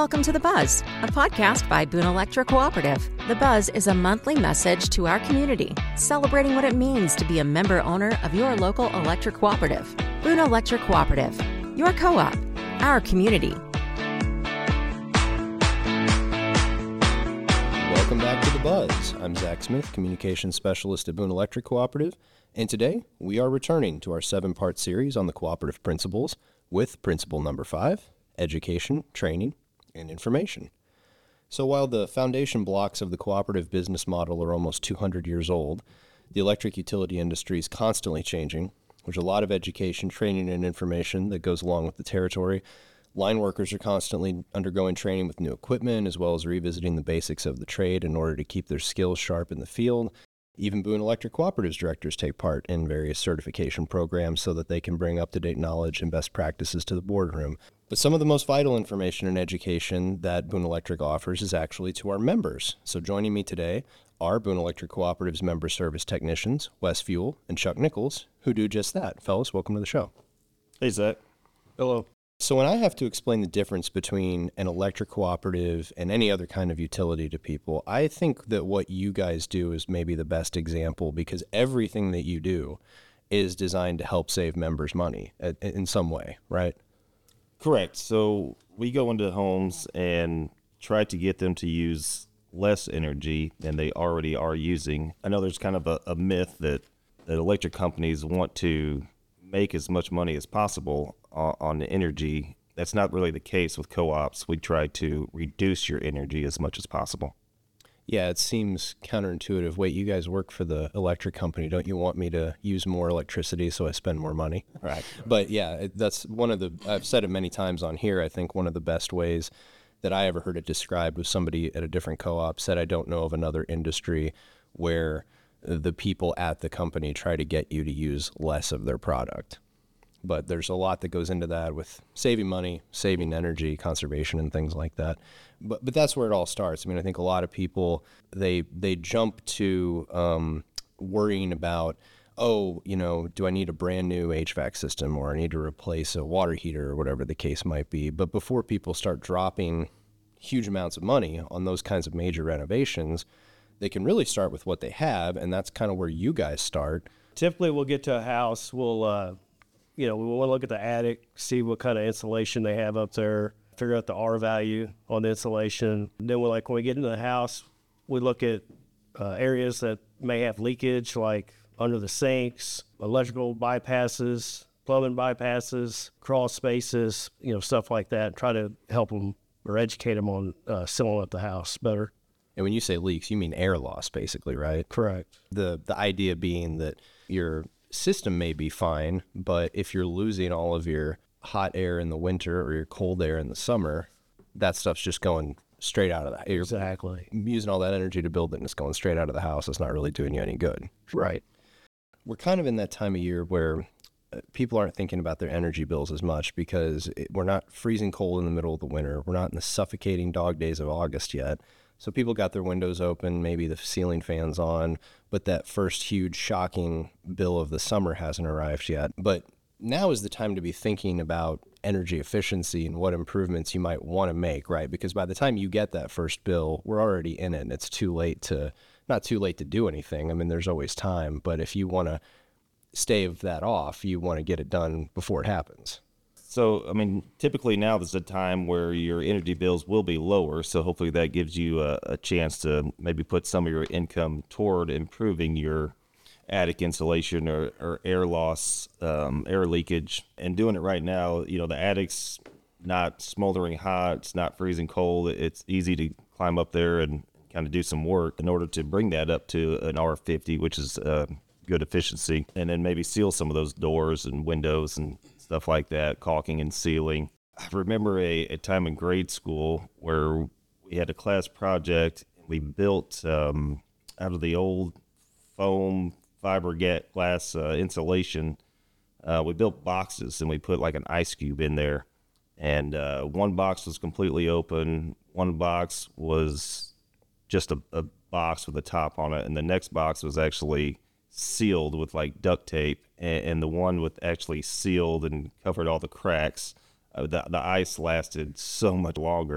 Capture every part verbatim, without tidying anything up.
Welcome to The Buzz, a podcast by Boone Electric Cooperative. The Buzz is a monthly message to our community, celebrating what it means to be a member owner of your local electric cooperative. Boone Electric Cooperative, your co-op, our community. Welcome back to The Buzz. I'm Zach Smith, Communications Specialist at Boone Electric Cooperative, and today we are returning to our seven-part series on the cooperative principles with principle number five, education, training, and information. So while the foundation blocks of the cooperative business model are almost two hundred years old, the electric utility industry is constantly changing. There's a lot of education, training, and information that goes along with the territory. Line workers are constantly undergoing training with new equipment, as well as revisiting the basics of the trade in order to keep their skills sharp in the field. Even Boone Electric Cooperative's directors take part in various certification programs so that they can bring up-to-date knowledge and best practices to the boardroom. But some of the most vital information and education that Boone Electric offers is actually to our members. So joining me today are Boone Electric Cooperative's member service technicians, Wes Fuel and Chuck Nichols, who do just that. Fellas, welcome to the show. Hey, Zach. Hello. So when I have to explain the difference between an electric cooperative and any other kind of utility to people, I think that what you guys do is maybe the best example, because everything that you do is designed to help save members money in some way, right? Correct. So we go into homes and try to get them to use less energy than they already are using. I know there's kind of a, a myth that, that electric companies want to make as much money as possible on, on the energy. That's not really the case with co-ops. We try to reduce your energy as much as possible. Yeah, it seems counterintuitive. Wait, you guys work for the electric company. Don't you want me to use more electricity so I spend more money? Right. But yeah, it, that's one of the, I've said it many times on here, I think one of the best ways that I ever heard it described was somebody at a different co-op said, I don't know of another industry where the people at the company try to get you to use less of their product. But there's a lot that goes into that with saving money, saving energy, conservation, and things like that. But but that's where it all starts. I mean, I think a lot of people, they they jump to um, worrying about, oh, you know, do I need a brand new H V A C system, or I need to replace a water heater, or whatever the case might be. But before people start dropping huge amounts of money on those kinds of major renovations, they can really start with what they have, and that's kind of where you guys start. Typically, we'll get to a house, we'll, uh, you know, we want to look at the attic, see what kind of insulation they have up there, figure out the R value on the insulation. And then we're like, when we get into the house, we look at uh, areas that may have leakage, like under the sinks, electrical bypasses, plumbing bypasses, crawl spaces, you know, stuff like that. Try to help them or educate them on uh, sealing up the house better. And when you say leaks, you mean air loss, basically, right? Correct. The the idea being that your system may be fine, but if you're losing all of your hot air in the winter or your cold air in the summer, that stuff's just going straight out of the house. Exactly. Using all that energy to build it and it's going straight out of the house. It's not really doing you any good. Right. We're kind of in that time of year where people aren't thinking about their energy bills as much because it, we're not freezing cold in the middle of the winter. We're not in the suffocating dog days of August yet. So people got their windows open, maybe the ceiling fan's on, but that first huge shocking bill of the summer hasn't arrived yet. But now is the time to be thinking about energy efficiency and what improvements you might want to make, right? Because by the time you get that first bill, we're already in it and it's too late to, not too late to do anything. I mean, there's always time, but if you want to stave that off, you want to get it done before it happens. So, I mean, typically now there's a time where your energy bills will be lower, so hopefully that gives you a, a chance to maybe put some of your income toward improving your attic insulation or, or air loss, um, air leakage. And doing it right now, you know, the attic's not smoldering hot, it's not freezing cold, it's easy to climb up there and kind of do some work in order to bring that up to an R fifty, which is uh, good efficiency, and then maybe seal some of those doors and windows and stuff like that, caulking and sealing. I remember a, a time in grade school where we had a class project. We built um, out of the old foam fiberglass uh, insulation. Uh, we built boxes and we put like an ice cube in there. And uh, one box was completely open. One box was just a, a box with a top on it. And the next box was actually sealed with like duct tape, and, and the one with actually sealed and covered all the cracks, uh, the, the ice lasted so much longer,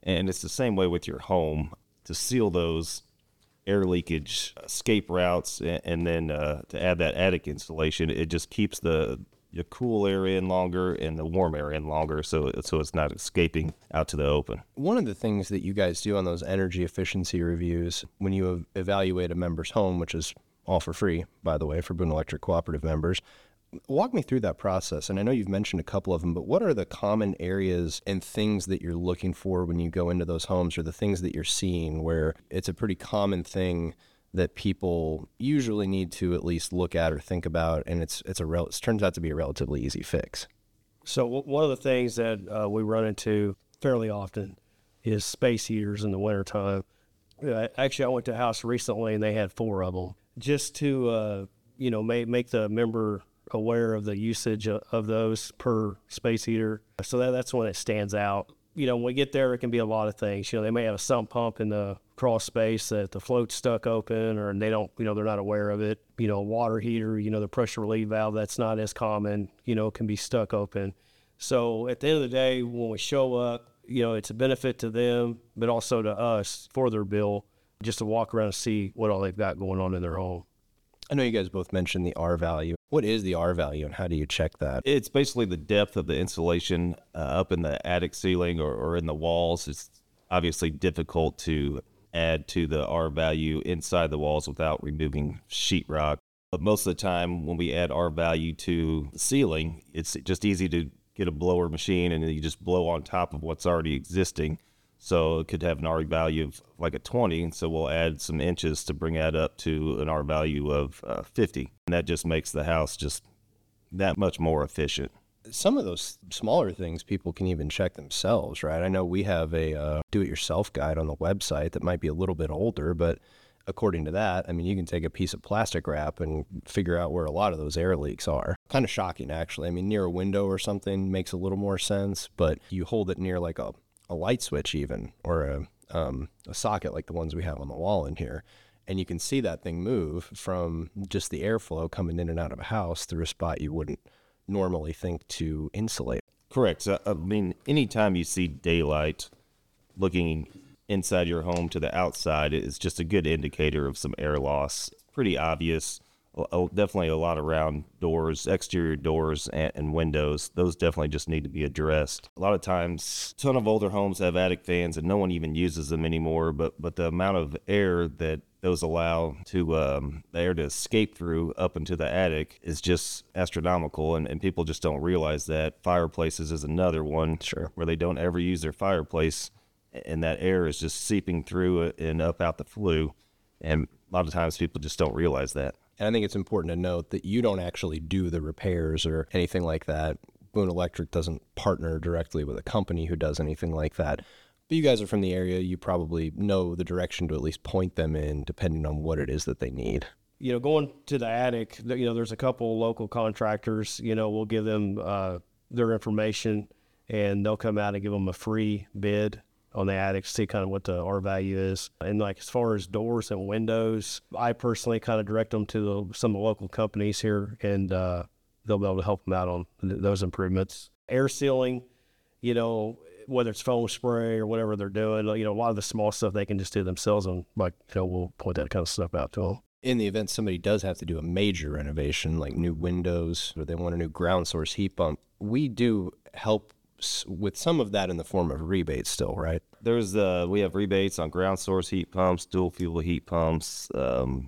And it's the same way with your home. To seal those air leakage escape routes, and, and then uh, to add that attic insulation, it just keeps the your cool air in longer and the warm air in longer, so so it's not escaping out to the open. One of the things that you guys do on those energy efficiency reviews, when you evaluate a member's home, which is all for free, by the way, for Boone Electric Cooperative members, walk me through that process. And I know you've mentioned a couple of them, but what are the common areas and things that you're looking for when you go into those homes, or the things that you're seeing where it's a pretty common thing that people usually need to at least look at or think about, and it's it's a rel- it turns out to be a relatively easy fix? So w- one of the things that uh, we run into fairly often is space heaters in the wintertime. Uh, actually, I went to a house recently, and they had four of them. Just to, uh, you know, make, make the member aware of the usage of, of those per space heater. So that, that's when it stands out. You know, when we get there, it can be a lot of things. You know, they may have a sump pump in the crawl space that the float's stuck open, or they don't, you know, they're not aware of it. You know, a water heater, you know, the pressure relief valve, that's not as common, you know, can be stuck open. So at the end of the day, when we show up, you know, it's a benefit to them, but also to us for their bill, just to walk around and see what all they've got going on in their home. I know you guys both mentioned the R value. What is the R value, and how do you check that? It's basically the depth of the insulation uh, up in the attic ceiling or, or in the walls. It's obviously difficult to add to the R value inside the walls without removing sheetrock. But most of the time when we add R value to the ceiling, it's just easy to get a blower machine and you just blow on top of what's already existing. So it could have an R value of like a twenty, and so we'll add some inches to bring that up to an R value of uh, fifty. And that just makes the house just that much more efficient. Some of those smaller things people can even check themselves, right? I know we have a uh, do-it-yourself guide on the website that might be a little bit older, but according to that, I mean, you can take a piece of plastic wrap and figure out where a lot of those air leaks are. Kind of shocking, actually. I mean, near a window or something makes a little more sense, but you hold it near like a a light switch even, or a, um, a socket like the ones we have on the wall in here, and you can see that thing move from just the airflow coming in and out of a house through a spot you wouldn't normally think to insulate. Correct. So, I mean, anytime you see daylight looking inside your home to the outside, it's just a good indicator of some air loss. Pretty obvious. Definitely a lot around doors, exterior doors and, and windows. Those definitely just need to be addressed. A lot of times, a ton of older homes have attic fans and no one even uses them anymore, but but the amount of air that those allow to um, the air to escape through up into the attic is just astronomical, and, and people just don't realize that. Fireplaces is another one, Sure, where they don't ever use their fireplace, and that air is just seeping through and up out the flue, and a lot of times people just don't realize that. And I think it's important to note that you don't actually do the repairs or anything like that. Boone Electric doesn't partner directly with a company who does anything like that. But you guys are from the area. You probably know the direction to at least point them in, depending on what it is that they need. You know, going to the attic, you know, there's a couple local contractors, you know, we'll give them uh, their information, and they'll come out and give them a free bid on the attic, see kind of what the R value is. And like as far as doors and windows, I personally kind of direct them to the, some of the local companies here, and uh, they'll be able to help them out on th- those improvements. Air sealing, you know, whether it's foam spray or whatever they're doing, you know, a lot of the small stuff they can just do themselves, and like, you know, we'll point that kind of stuff out to them. In the event somebody does have to do a major renovation, like new windows, or they want a new ground source heat pump, we do help with some of that in the form of rebates still, right? There's uh, we have rebates on ground source heat pumps, dual fuel heat pumps, um,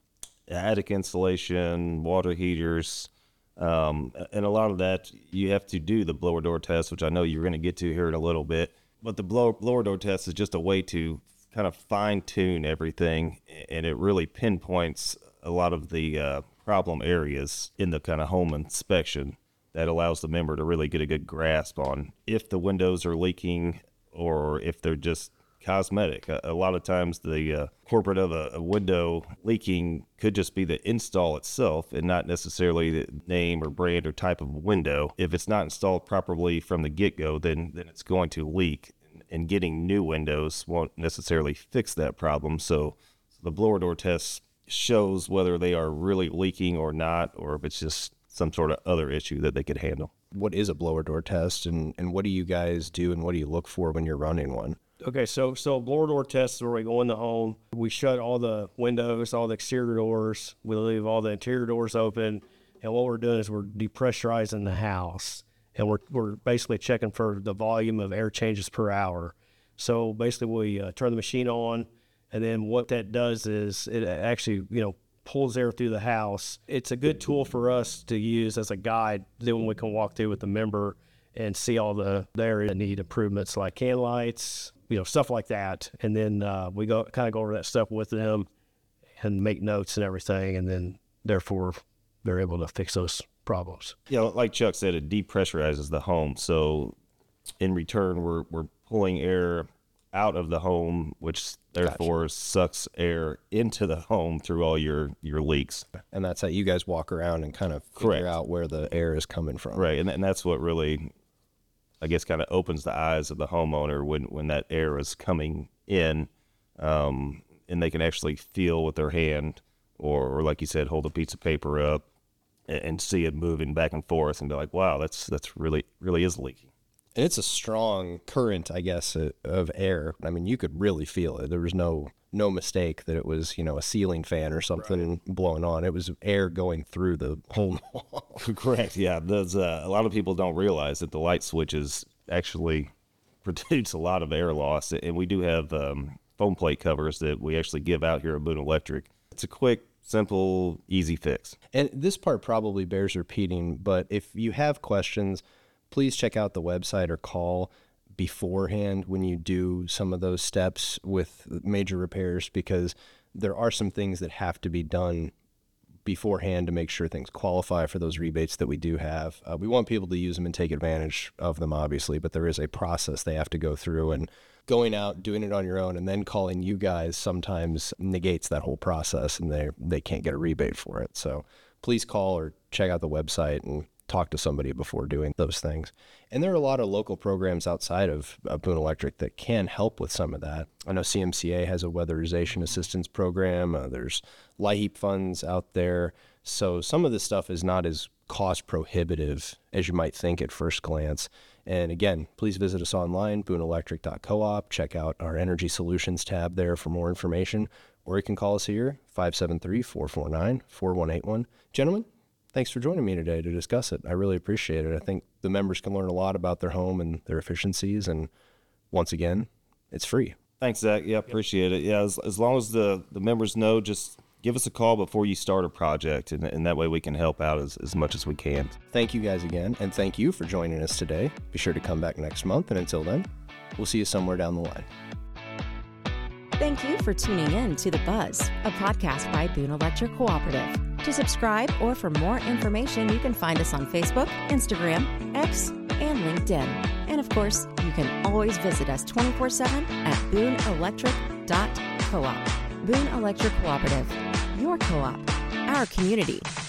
attic insulation, water heaters, um, and a lot of that you have to do the blower door test, which I know you're going to get to here in a little bit. But the blower, blower door test is just a way to kind of fine tune everything, and it really pinpoints a lot of the uh, problem areas in the kind of home inspection. That allows the member to really get a good grasp on if the windows are leaking or if they're just cosmetic. A, a lot of times the uh, corporate of a, a window leaking could just be the install itself and not necessarily the name or brand or type of window. If it's not installed properly from the get-go, then, then it's going to leak. And getting new windows won't necessarily fix that problem. So, so the blower door test shows whether they are really leaking or not, or if it's just some sort of other issue that they could handle. What is a blower door test, and, and what do you guys do, and what do you look for when you're running one? Okay, so so blower door test is where we go in the home. We shut all the windows, all the exterior doors. We leave all the interior doors open. And what we're doing is we're depressurizing the house. And we're we're basically checking for the volume of air changes per hour. So basically we uh, turn the machine on, and then what that does is it actually, you know, pulls air through the house. It's a good tool for us to use as a guide. Then we can walk through with the member and see all the, the area that need improvements, like can lights, you know, stuff like that. And then uh, we go kind of go over that stuff with them and make notes and everything. And then therefore they're able to fix those problems. Yeah, like Chuck said, it depressurizes the home. So in return, we're we're pulling air out of the home, which therefore gotcha. sucks air into the home through all your, your leaks. And that's how you guys walk around and kind of figure Correct. out where the air is coming from. Right, and, and that's what really, I guess, kind of opens the eyes of the homeowner when, when that air is coming in, um, and they can actually feel with their hand, or, or like you said, hold a piece of paper up and, and see it moving back and forth and be like, wow, that's that's really, really is leaking. And it's a strong current, I guess, of air. I mean, you could really feel it. There was no no mistake that it was, you know, a ceiling fan or something right. blowing on. It was air going through the home wall. Correct, yeah. There's, uh, a lot of people don't realize that the light switches actually produce a lot of air loss. And we do have um, foam plate covers that we actually give out here at Boone Electric. It's a quick, simple, easy fix. And this part probably bears repeating, but if you have questions, please check out the website or call beforehand when you do some of those steps with major repairs, because there are some things that have to be done beforehand to make sure things qualify for those rebates that we do have. Uh, we want people to use them and take advantage of them, obviously, but there is a process they have to go through, and going out, doing it on your own, and then calling you guys sometimes negates that whole process, and they they can't get a rebate for it. So please call or check out the website and talk to somebody before doing those things. And there are a lot of local programs outside of uh, Boone Electric that can help with some of that. I know C M C A has a weatherization assistance program. Uh, there's LIHEAP funds out there. So some of this stuff is not as cost prohibitive as you might think at first glance. And again, please visit us online, boone electric dot coop. Check out our Energy Solutions tab there for more information. Or you can call us here, five seven three, four four nine, four one eight one. Gentlemen, thanks for joining me today to discuss it. I really appreciate it. I think the members can learn a lot about their home and their efficiencies. And once again, it's free. Thanks, Zach. Yeah, appreciate it. Yeah, as, as long as the, the members know, just give us a call before you start a project, and, and that way we can help out as, as much as we can. Thank you guys again, and thank you for joining us today. Be sure to come back next month, and until then, we'll see you somewhere down the line. Thank you for tuning in to The Buzz, a podcast by Boone Electric Cooperative. To subscribe or for more information, you can find us on Facebook, Instagram, X, and LinkedIn. And of course, you can always visit us twenty-four seven at boone electric dot coop. Boone Electric Cooperative, your co-op, our community.